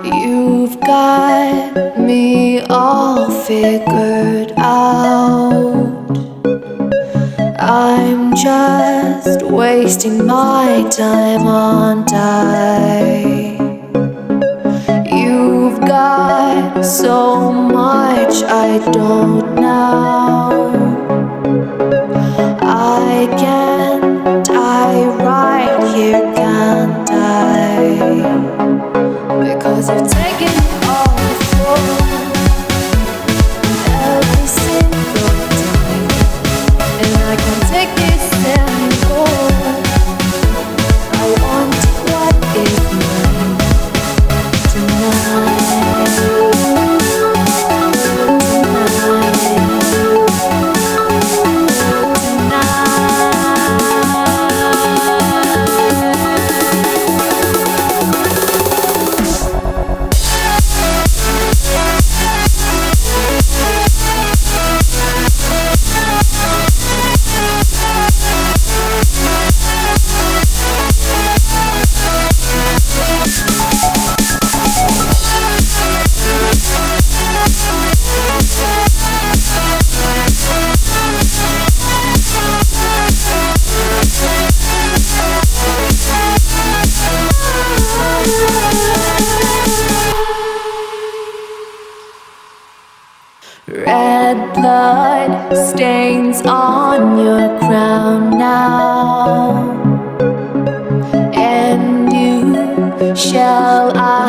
You've got me all figured out. I'm just wasting my time on die. You've got so much I don't know. I can't die right here, can't I? Because you've taken all the fall every single time, and I can't take this anymore. I want what is mine tonight. Red blood stains on your crown now, and you shall I